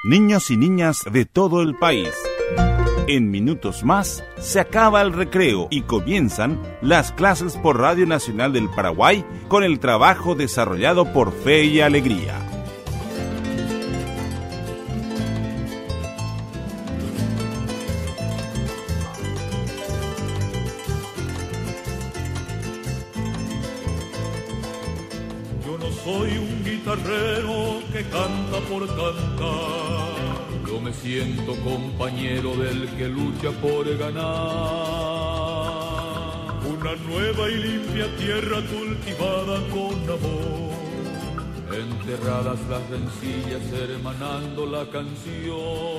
niños y niñas de todo el país. En minutos más se acaba el recreo y comienzan las clases por Radio Nacional del Paraguay con el trabajo desarrollado por Fe y Alegría. Yo no soy un guitarrero que canta por cantar. Yo me siento compañero del que lucha por ganar una nueva y limpia tierra cultivada con amor. Enterradas las rencillas, hermanando la canción.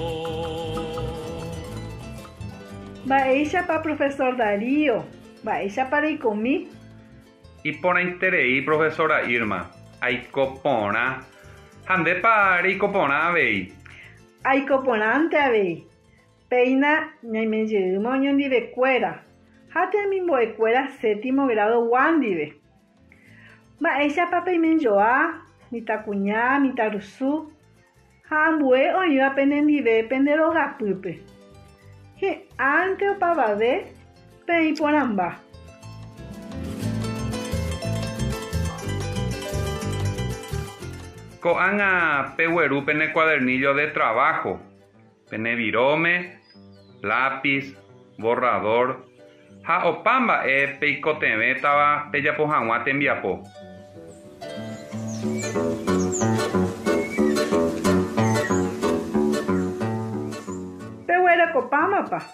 Baecha para profesor Darío, baecha para Icomi. Y por interés, profesora Irma, hay copona. Hande para y copona vei. Hay coponante a ver. Peina, me llevo ñondi de cuera. Hate mismo de cuera séptimo grado wandive. Ma ella pape men joa, mi tacuñá, mi tarusu. Hambue o yo apenendive pendero gapupe. Que ante o pavade, pei poramba. Coanga pehuerú pene cuadernillo de trabajo, pene virome, lápiz, borrador, ja opamba peicoteme taba peyapo jangua tembiapo. Pehuera copama pa.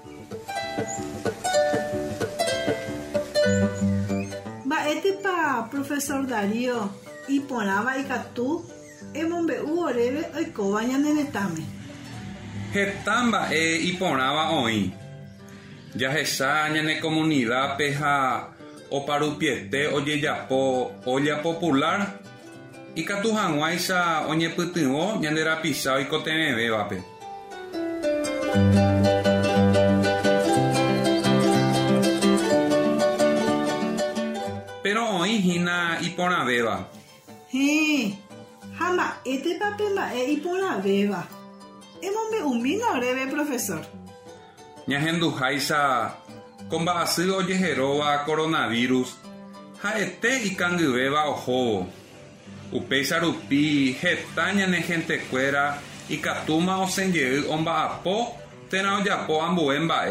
Va este pa profesor Darío. Y ponaba y catú, emombe uorebe y cobaña nenetame. Getamba y ponaba hoy. Ya jesaña ne comunidad peja o parupiete oye yapo olla popular. Y catú janguaisa oñe putingo ñandera pisao y cotenebe vape. Pero hoy hina y pona beba. Jama, este papel y por la beba. Hemos un vino breve, profesor. Ñajendu jaisa, con basido yejeroba coronavirus, jaete y cangubeba ojo. Upeisa rupi, jetaña ne gente cuera, y catuma o senye omba apo, tena o yapo ambuemba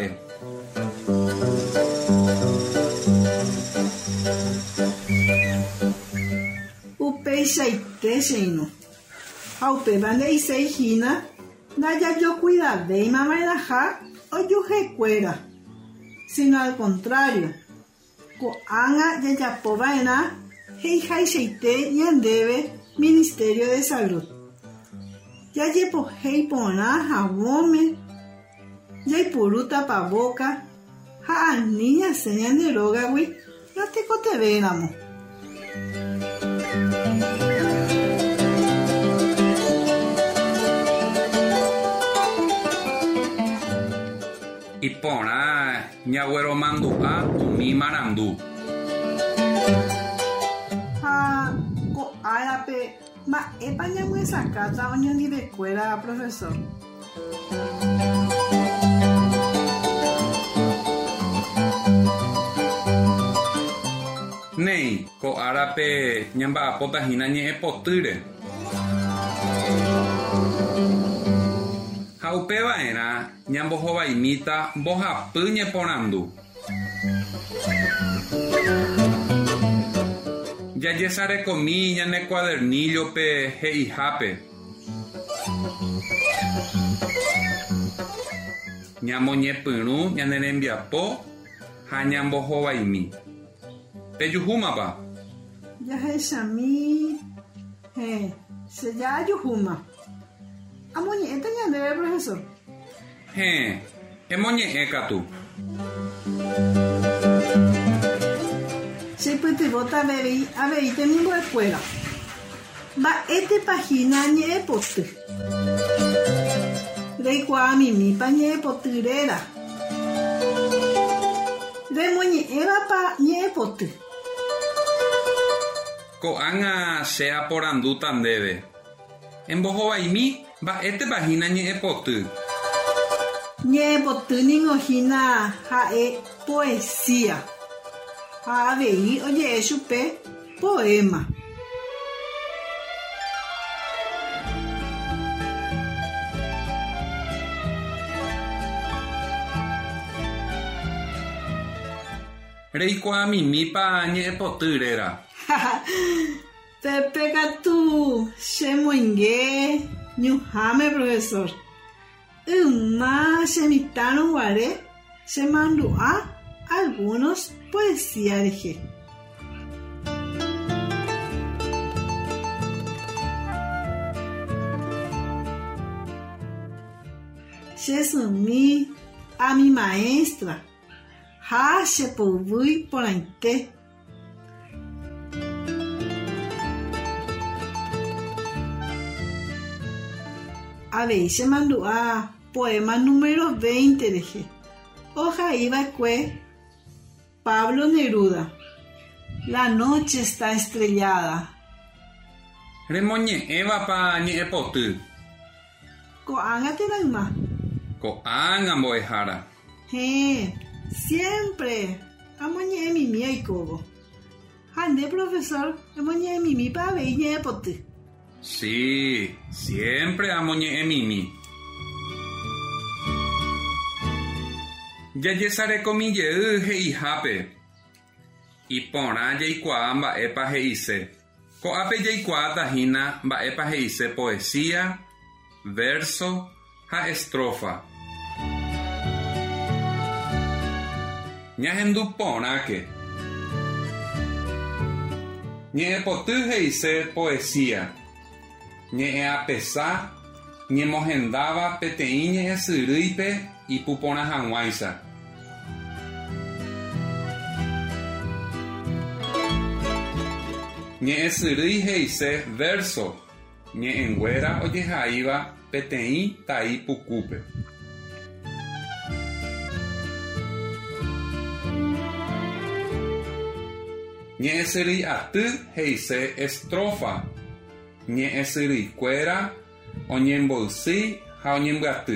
Shaite seino. Aupe bande y seijina, naya yo cuidade y mamá ja o yo cuera. Sino al contrario, co anga ya ya povaena, hei hai shaite y andebe Ministerio de Salud. Ya llepo hei pona jabome, ya y puruta pa boca, ja niña señan de rogawi, no te cotevenamos. Y pona ñagüero mandua mi marandu. Co árape, ma epaña muy sacata oño ni de cuera, profesor. Nei, co árape ñamba potahina ñe potire. Jaupeva era ñambohova imita boja pyñe porandu. Ya yesare comí ñane cuadernillo pe heijape. Ñamoñe pyru ñane rembiapo ha ñambohova imi. Pe yuhuma pa. Ya heshami. Se ya yuhuma. Amoñe esta ñandebe, profesor. Emoñe ekatu. Se puede botar a ver, tenemos escuela. Va este página ñe pote. De cuami mi pañe potirera. De moñe eva pa ñe pote. Ko'ág̃a che aporandu tandéve. Embohovaimi Mba'ete vahína ñe'ẽpoty. Ñe'ẽpoty ningohína ha'e poesía. Ha avei oje'e chupe poema. Reikuaamimípa ñe'ẽpotýrera. Pepe katu chemoingue ñuhãme profesor. Yma chemitãrõ guare chemandu'a algunos poesía rehe. Chesumi a mi maestra. Ha chepovýi porãite. Avei chemandu'a poema número 20 rehe. Ohaíva'ekue Pablo Neruda. La noche está estrellada. Remoñe'ẽvapa ñe'ẽpoty. Ko'ág̃a térãyma. Ko'ág̃a mbo'ehára. Siempre amoñe'ẽmimi oikóvo. Ha nde profesor amoñe'ẽmimípa avei ñe'ẽpoty. Sí, siempre amoñe'ẽmimi. Jajesarekomijey he'ihápe. Iporã jaikuaa mba'épa he'ise. Ko'ápe jaikuaatahína mba'épa he'ise poesía, verso ha estrofa. Ñahendu porãke. Ñe'ẽpoty he'ise poesía. Ñe'ẽapesa ñemohendáva peteĩ ñe'ẽsyrýipe ipuporã hag̃uáicha. Ñe'ẽsyrýi he'ise verso. Ñe'ẽnguéra ojehaíva peteĩ tai pukúpe. Ñe'ẽsyrýaty he'ise estrofa. Ñe'ẽsyrýikuéra oñembo'ysy ha oñembyaty.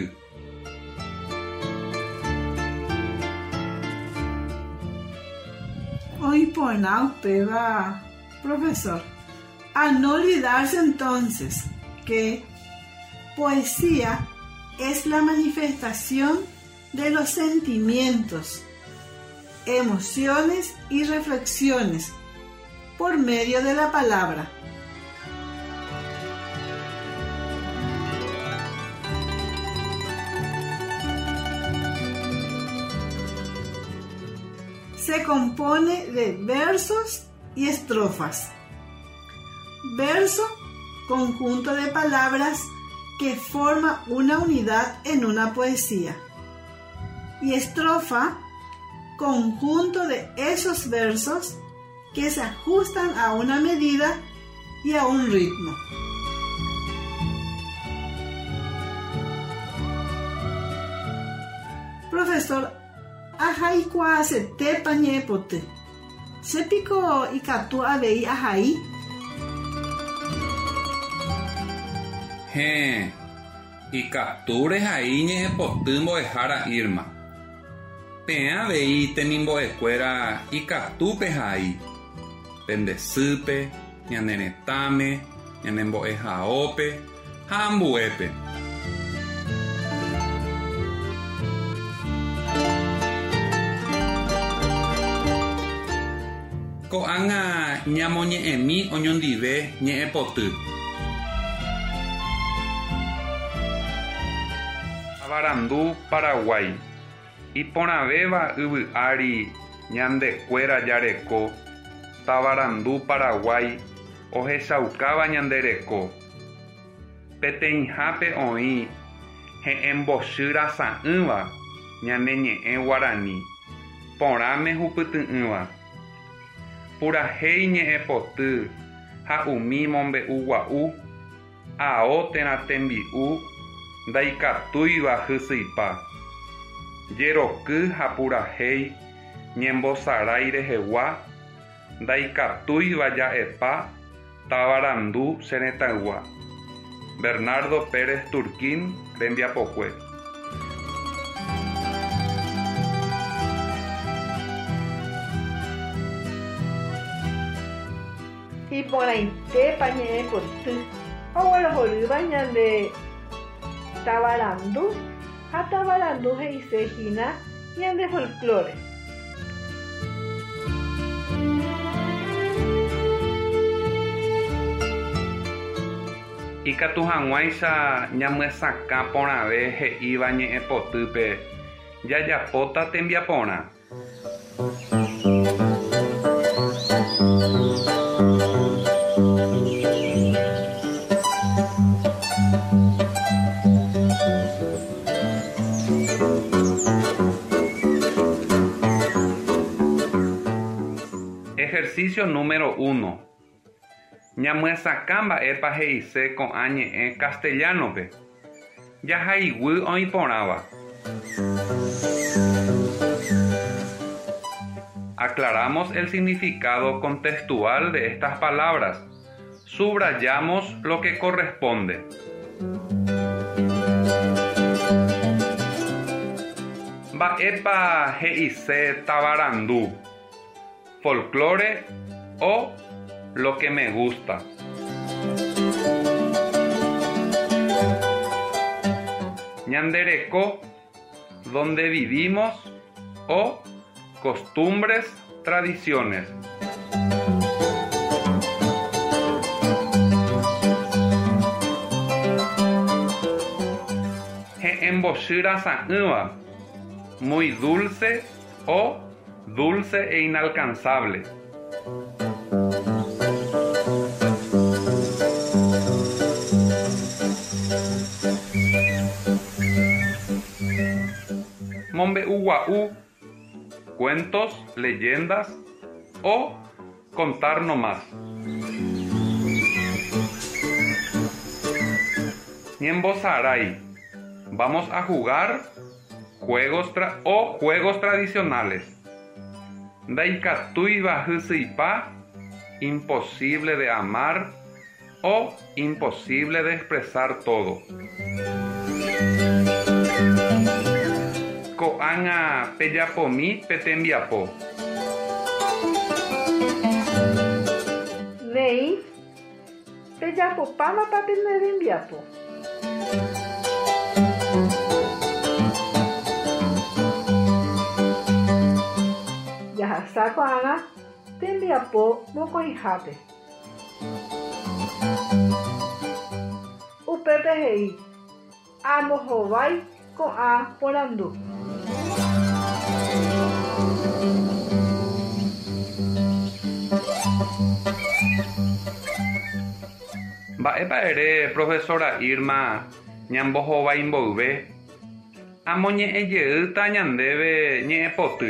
Oiporã upéva, profesor, a no olvidarse entonces que poesía es la manifestación de los sentimientos, emociones y reflexiones por medio de la palabra. Se compone de versos y estrofas. Verso, conjunto de palabras que forma una unidad en una poesía. Y estrofa, conjunto de esos versos que se ajustan a una medida y a un ritmo. Profesor, ahaikuaa setépa ñe'ẽpoty. Chépiko ikatu avei ahai? Ikatu rehai ñe'ẽpoty mbo'ehára Irma. Peẽ avei temimbo'ekuéra ikatúpe hai. Pendesýpe, ñaneretãme, ñanembo'ehaópe ha ambuépe. Ko'ág̃a ñamoñe'ẽmi oñondive ñe'ẽpoty. Tavarandu Paraguay. Iporãvéva yvy'ári ñandekuéra jareko. Tavarandu Paraguay ohechaukáva ñandereko. Peteĩhápe oĩ he'ẽmbochýra sa'ỹva ñane ñe'ẽ Guarani. Porãme hupyty'ỹva. Purahéi ñe'ẽpoty ha umi mombe'u gua'u. Ao térã tembi'u ndaikatúiva hysýipa. Jeroky ha purahéi ñembosarái rehegua. Ndaikatúiva ja'épa tavarandu cheretãygua. Bernardo Pérez Turquín, Rembiapojue. Y por ahí te pañé por tú. Ahora volví ñande tabarandu. A tabarandu se dice Gina ñande folclore. Ikatuhag̃uáicha ñamyasakã porãve he'íva ñe'ẽpotýpe jajapóta tembiaporã. Ejercicio número 1. Ñamyasakã mba'épa he'ise ko'ã ñe'ẽ castellanope. Jahayguy oĩporãva. Aclaramos el significado contextual de estas palabras. Subrayamos lo que corresponde. Mba'épa he'ise tabarandu. Folclore o lo que me gusta. Ñandereko, donde vivimos, o costumbres, tradiciones. He'embosýra sa'ỹva, muy dulce o dulce e inalcanzable. Mombe'ugua'u, cuentos, leyendas o contar nomás. Ñembosarai, vamos a jugar juegos tradicionales. Daikatúiva hysýipa, imposible de amar o imposible de expresar todo. Ko'ág̃a pejapomi petembiapo. Nei pejapopáma papetembiapo. Jahasa ko'ág̃a tembiapo mokõihápe. Upépe he'i ambohovái ko'ã porandu. Mba'épa ere profesora Irma ñambohovái mboyve amoñe'ẽjeýta ñandéve ñe'ẽpoty.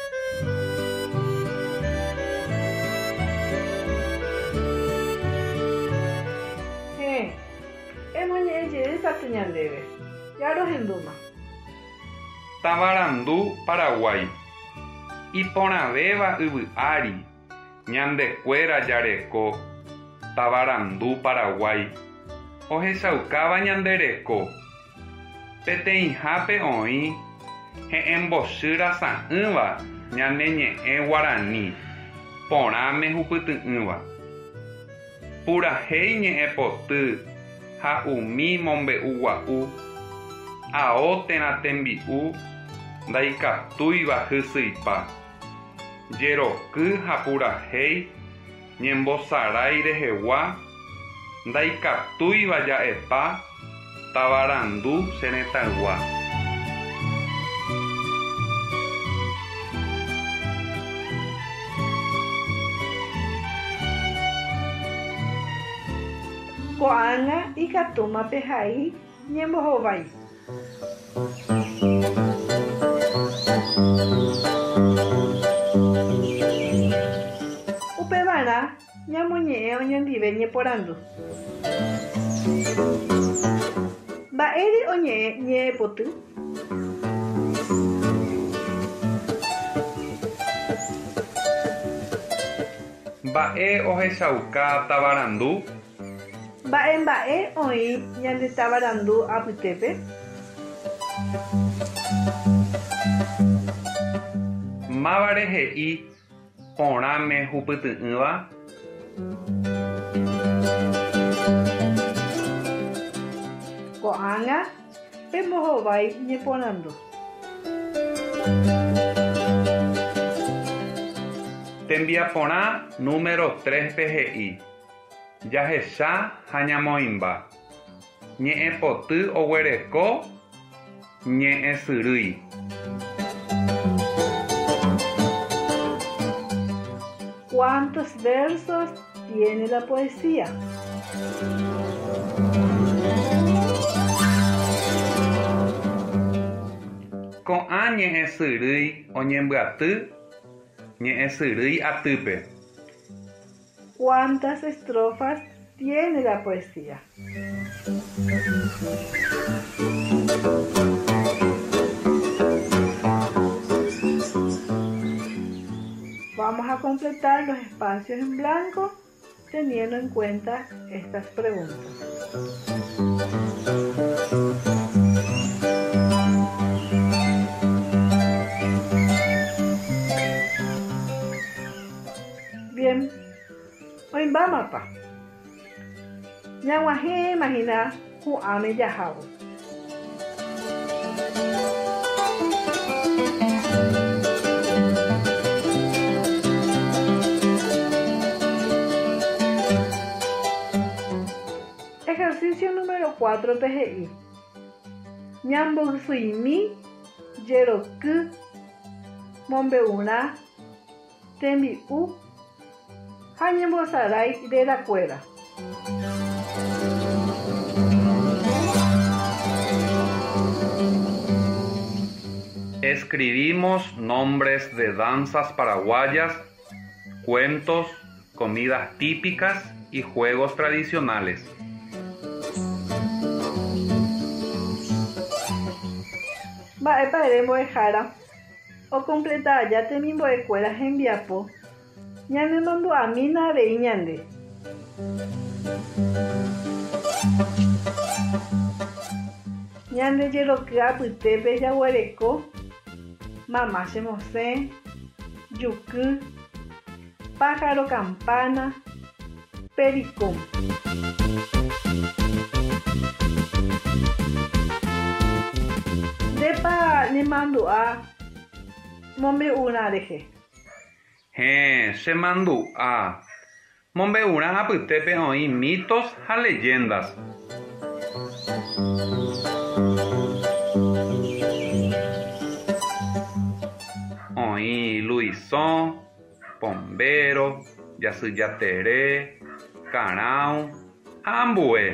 Emoñe'ẽjeýta ñandéve. Jarohendúma. Tabarandu, Paraguay. Iporãvéva yvy'ári. Ñandekuéra jareko. Tabarandu, Paraguay. Ohechaukáva ñandereko. Peteĩhápe oĩ he'embosýra sa'ỹva ñane ñe'ẽ Guarani. Porãme hupyty'ỹva. Purahéi ñe'ẽpoty ha umi mombe'ugua'u. Ao térã tembi'u ndaikatúiva hysýipa. Jeroky ha purahéi ñembosarái rehegua. Ndaikatúiva ja'epa tabarandu cherẽtagua. Ko'ág̃a ikatúma pehai ñembohovái. Upevarã ñamoñe'ẽ oñondive ñeporandu. Mba'éri oñe'ẽ ñe'ẽpoty. Mba'e ohechauka tabarandu. Mba'e oĩ ñande tavarandu apytépe. Mávare he'i porãme hupyty'ỹva. Ko'ág̃a pembohovái ñeporandu. Tembiaporã número 3 he'i. Jahecha ha ñamoĩmba. Ñe'ẽpoty oguereko ñe'ẽsyrýi. ¿Cuántos versos tiene la poesía? Ko'ã ñe'ẽsyrýi oñembyatý ñe'ẽsyrýi atýpe. ¿Cuántas estrofas tiene la poesía? Vamos a completar los espacios en blanco teniendo en cuenta estas preguntas. Bien, hoy vamos a ñaguaje imagina ju'ame jahávo. Ejercicio número 4 PGI. Ñambosymi jeroky mombe'urã tembi'u ha ñembosarái relakuéra. Escribimos nombres de danzas paraguayas, cuentos, comidas típicas y juegos tradicionales. Mba'épaere mbo'ehára okompletaja temimbo'ekuéra hembiapo ñanemomby'amína avei ñande. Ñande jeroky apytépe jaguereko mamá chemosẽ, juky, pájaro campana, pericón. Ndépa nemandu'a mombe'urã rehe. Chemandu'a. Mombe'urã apytépe oĩ mitos ha leyendas. Oĩ Luisón, Pombero, Jasy Jatere, Karão ha ambue.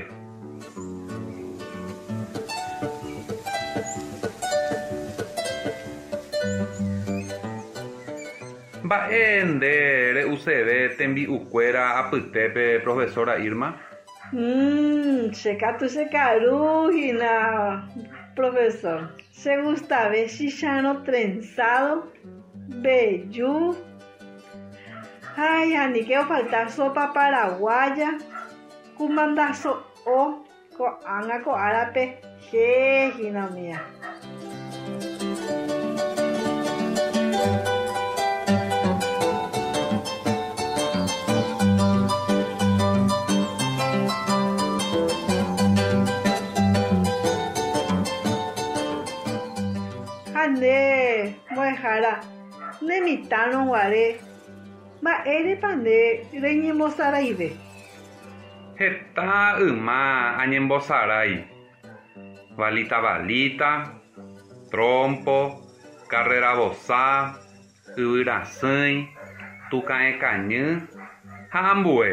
Mba'e nde re'useve tembi'ukuéra apytépe, profesora Irma? Chekarúhina, profesor. Se gusta ver chicharrón trenzado, vellú. Ay, ani que falta sopa paraguaya, cumandazo o ko'ág̃a ko árape hína mía. Ande mbo'ehára nemitãrõguare mba'érepa nde reñembosaraive. Heta yma añembosarái. Valita valita, trompo, carrera vosã, yvyrasýi, tuka'ẽ kañy ha ambue.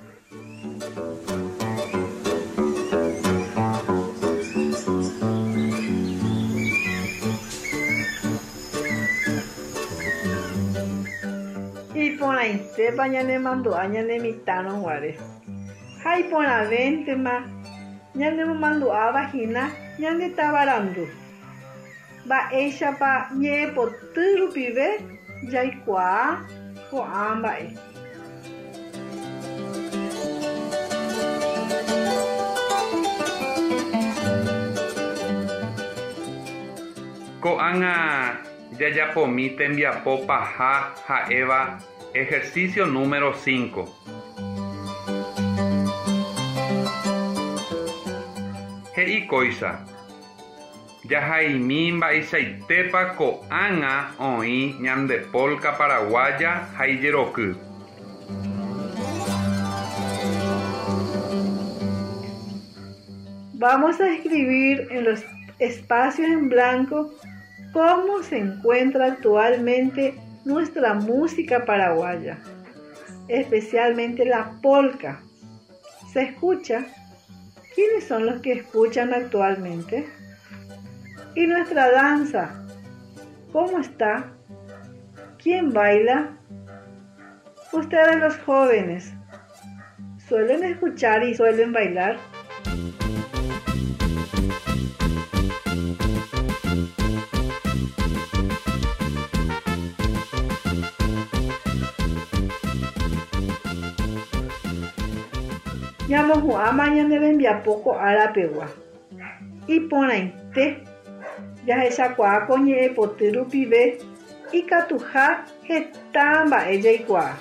Iporãitépa ñanemandu'a ñanemitãrõguare. Ha iporãvéntema ñanemomandu'ávahína ñandetavarandu. Mba'éichapa ñe'ẽpoty rupive jaikuaa ko'ã mba'e. Ko'ág̃a jajapomi tembiapo paha ha'éva ejercicio número 5. He'ikóicha. Jahaimi mba'eichaitépa ko'ág̃a oĩ ñande polka paraguaya ha ijeroky. Vamos a escribir en los espacios en blanco cómo se encuentra actualmente nuestra música paraguaya, especialmente la polka. ¿Se escucha? ¿Quiénes son los que escuchan actualmente? ¿Y nuestra danza? ¿Cómo está? ¿Quién baila? Ustedes los jóvenes, ¿suelen escuchar y suelen bailar? Yamohu'a mañana envía poco arapegua. Y ponainte, ya esa cua coñe potiru pibe y catuja hetamba ella y cua.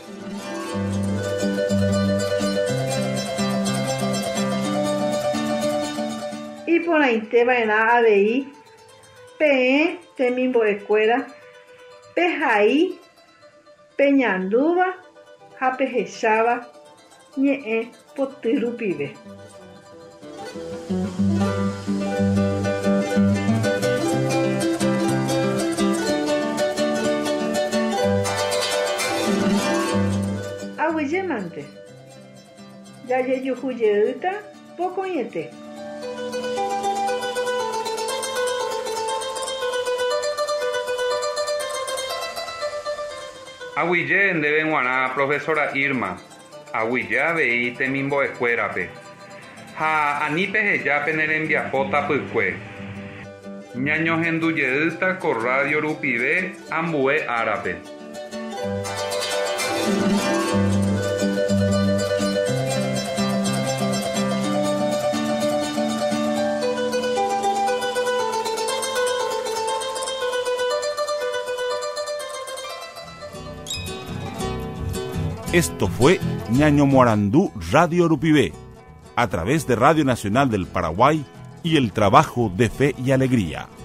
Y ponainte vaina abei, pe temimbo escuela, pejaí, peñanduba, japejechaba, ñe'ẽ potyru pive. Aguyemante jajejuhujeýta pokõiete. Aguyje ndéve g̃uarã profesora Irma. Aguyje avei temimbo'ekuérape. Ha ani pehejápe ne rembiapo tapykue. Ñañohendujeýta ko radio rupive ambue árape. Esto fue Ñaño Morandú Radio Rupivé, a través de Radio Nacional del Paraguay y el trabajo de Fe y Alegría.